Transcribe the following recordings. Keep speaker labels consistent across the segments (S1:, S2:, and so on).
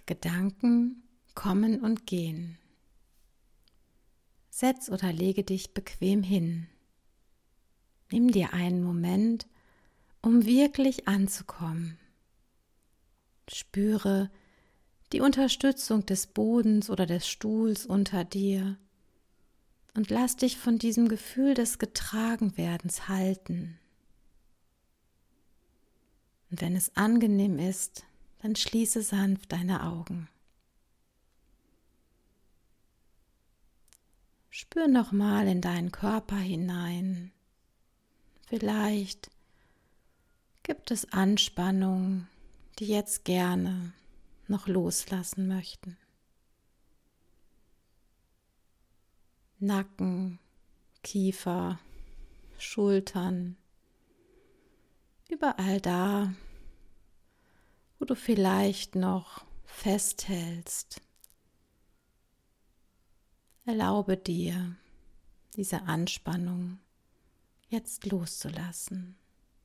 S1: Gedanken kommen und gehen. Setz oder lege dich bequem hin. Nimm dir einen Moment, um wirklich anzukommen. Spüre die Unterstützung des Bodens oder des Stuhls unter dir und lass dich von diesem Gefühl des Getragenwerdens halten. Und wenn es angenehm ist, dann schließe sanft deine Augen. Spür nochmal in deinen Körper hinein. Vielleicht gibt es Anspannungen, die jetzt gerne noch loslassen möchten. Nacken, Kiefer, Schultern, überall da, wo du vielleicht noch festhältst. Erlaube dir, diese Anspannung jetzt loszulassen.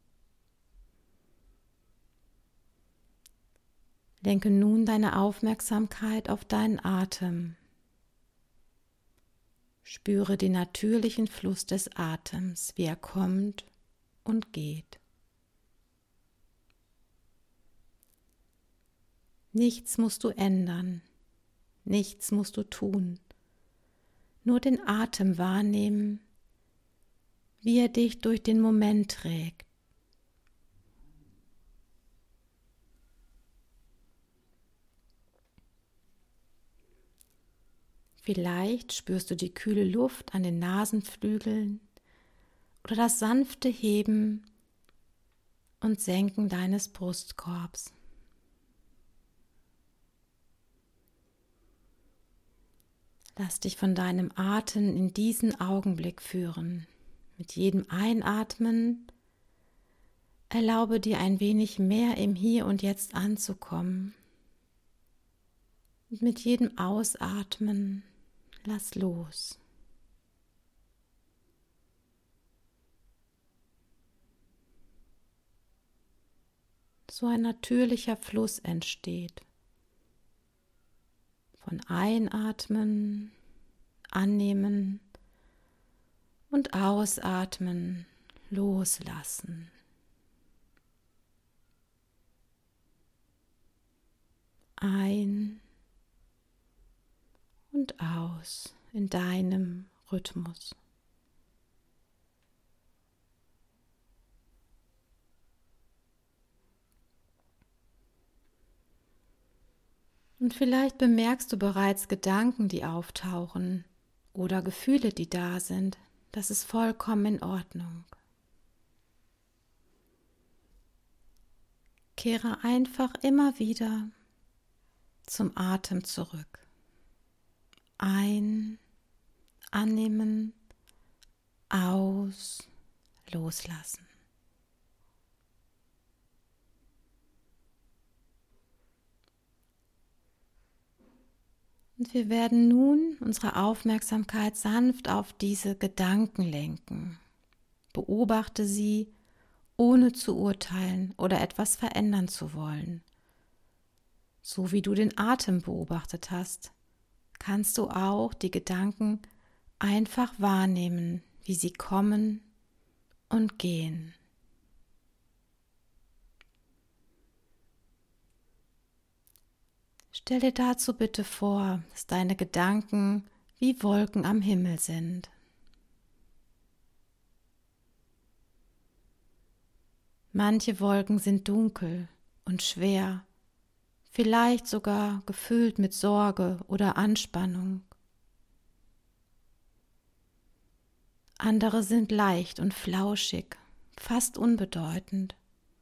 S1: Lenke nun deine Aufmerksamkeit auf deinen Atem. Spüre den natürlichen Fluss des Atems, wie er kommt und geht. Nichts musst du ändern, nichts musst du tun, nur den Atem wahrnehmen, wie er dich durch den Moment trägt. Vielleicht spürst du die kühle Luft an den Nasenflügeln oder das sanfte Heben und Senken deines Brustkorbs. Lass dich von deinem Atem in diesen Augenblick führen. Mit jedem Einatmen erlaube dir ein wenig mehr im Hier und Jetzt anzukommen. Und mit jedem Ausatmen lass los. So ein natürlicher Fluss entsteht. Von Einatmen, Annehmen und Ausatmen, Loslassen. Ein und aus in deinem Rhythmus. Und vielleicht bemerkst du bereits Gedanken, die auftauchen oder Gefühle, die da sind. Das ist vollkommen in Ordnung. Kehre einfach immer wieder zum Atem zurück. Ein, annehmen, aus, loslassen. Und wir werden nun unsere Aufmerksamkeit sanft auf diese Gedanken lenken. Beobachte sie, ohne zu urteilen oder etwas verändern zu wollen. So wie du den Atem beobachtet hast, kannst du auch die Gedanken einfach wahrnehmen, wie sie kommen und gehen. Stell dir dazu bitte vor, dass deine Gedanken wie Wolken am Himmel sind. Manche Wolken sind dunkel und schwer, vielleicht sogar gefüllt mit Sorge oder Anspannung. Andere sind leicht und flauschig, fast unbedeutend.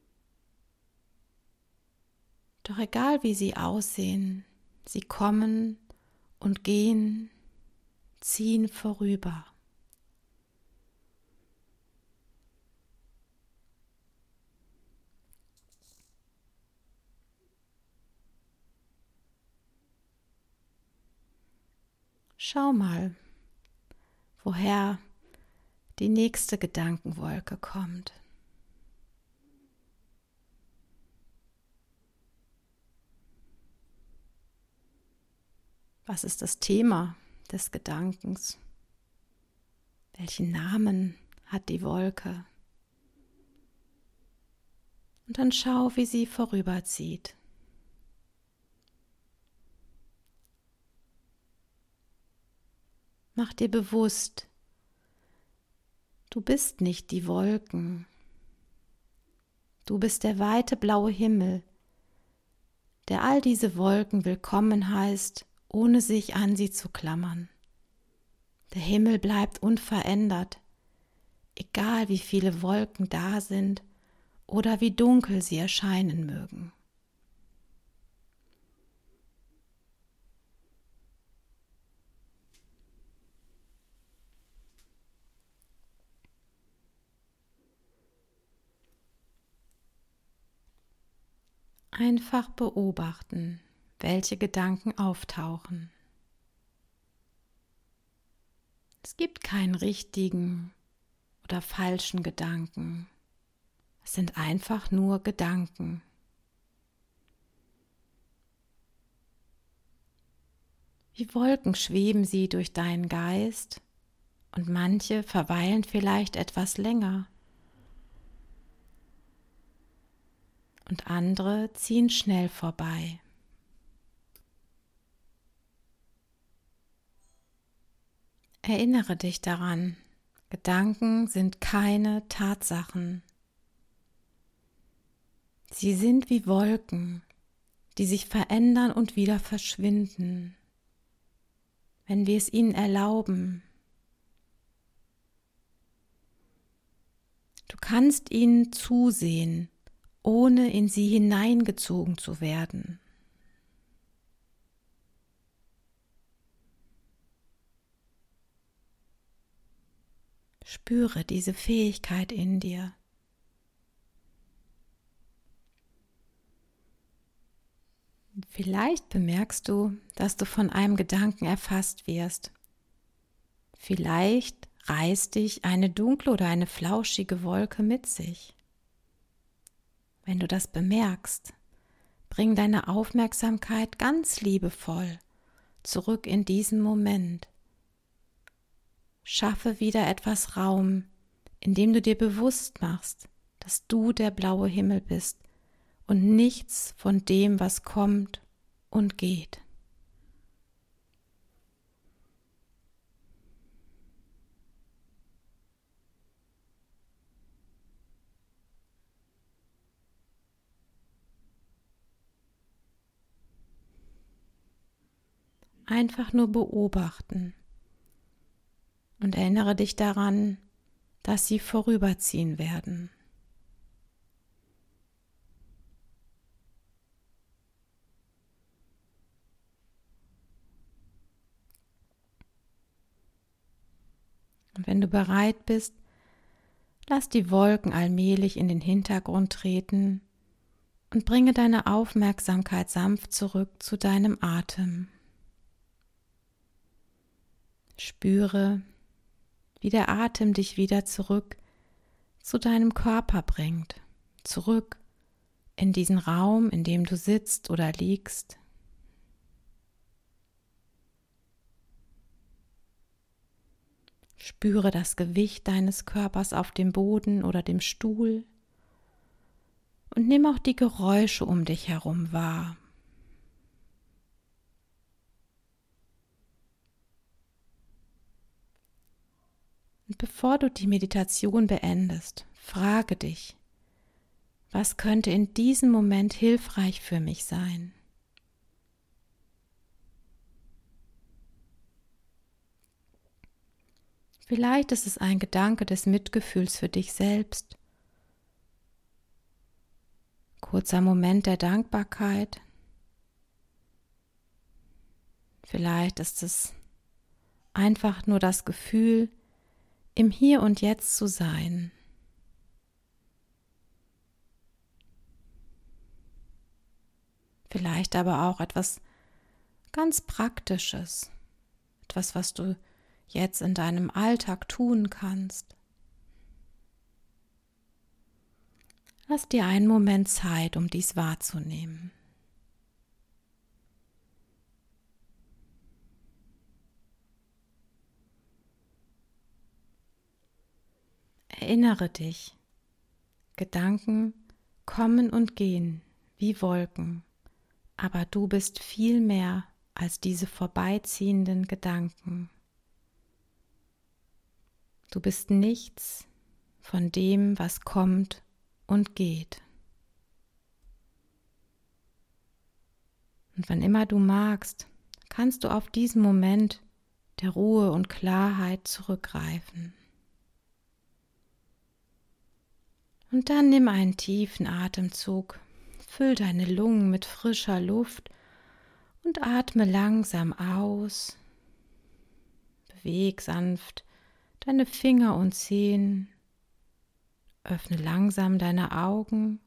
S1: Doch egal wie sie aussehen, sie kommen und gehen, ziehen vorüber. Schau mal, woher die nächste Gedankenwolke kommt. Was ist das Thema des Gedankens? Welchen Namen hat die Wolke? Und dann schau, wie sie vorüberzieht. Mach dir bewusst, du bist nicht die Wolken. Du bist der weite blaue Himmel, der all diese Wolken willkommen heißt, ohne sich an sie zu klammern. Der Himmel bleibt unverändert, egal wie viele Wolken da sind oder wie dunkel sie erscheinen mögen. Einfach beobachten, welche Gedanken auftauchen. Es gibt keinen richtigen oder falschen Gedanken. Es sind einfach nur Gedanken. Wie Wolken schweben sie durch deinen Geist und manche verweilen vielleicht etwas länger und andere ziehen schnell vorbei. Erinnere dich daran, Gedanken sind keine Tatsachen. Sie sind wie Wolken, die sich verändern und wieder verschwinden, wenn wir es ihnen erlauben. Du kannst ihnen zusehen, ohne in sie hineingezogen zu werden. Spüre diese Fähigkeit in dir. Vielleicht bemerkst du, dass du von einem Gedanken erfasst wirst. Vielleicht reißt dich eine dunkle oder eine flauschige Wolke mit sich. Wenn du das bemerkst, bring deine Aufmerksamkeit ganz liebevoll zurück in diesen Moment. Schaffe wieder etwas Raum, indem du dir bewusst machst, dass du der blaue Himmel bist und nichts von dem, was kommt und geht. Einfach nur beobachten und erinnere dich daran, dass sie vorüberziehen werden. Und wenn du bereit bist, lass die Wolken allmählich in den Hintergrund treten und bringe deine Aufmerksamkeit sanft zurück zu deinem Atem. Spüre, wie der Atem dich wieder zurück zu deinem Körper bringt, zurück in diesen Raum, in dem du sitzt oder liegst. Spüre das Gewicht deines Körpers auf dem Boden oder dem Stuhl und nimm auch die Geräusche um dich herum wahr. Und bevor du die Meditation beendest, frage dich, was könnte in diesem Moment hilfreich für mich sein? Vielleicht ist es ein Gedanke des Mitgefühls für dich selbst, kurzer Moment der Dankbarkeit. Vielleicht ist es einfach nur das Gefühl, im Hier und Jetzt zu sein. Vielleicht aber auch etwas ganz Praktisches, etwas, was du jetzt in deinem Alltag tun kannst. Lass dir einen Moment Zeit, um dies wahrzunehmen. Erinnere dich, Gedanken kommen und gehen wie Wolken, aber du bist viel mehr als diese vorbeiziehenden Gedanken. Du bist nichts von dem, was kommt und geht. Und wann immer du magst, kannst du auf diesen Moment der Ruhe und Klarheit zurückgreifen. Und dann nimm einen tiefen Atemzug, füll deine Lungen mit frischer Luft und atme langsam aus. Beweg sanft deine Finger und Zehen, öffne langsam deine Augen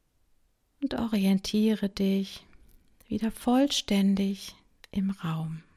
S1: und orientiere dich wieder vollständig im Raum.